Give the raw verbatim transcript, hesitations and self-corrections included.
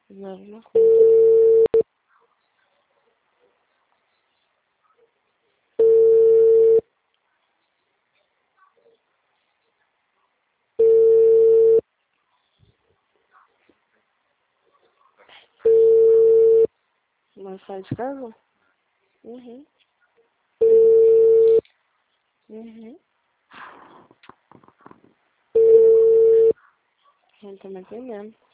Não, não conta. Mas sai de casa? Uhum. Uhum. Não tô me entendendo.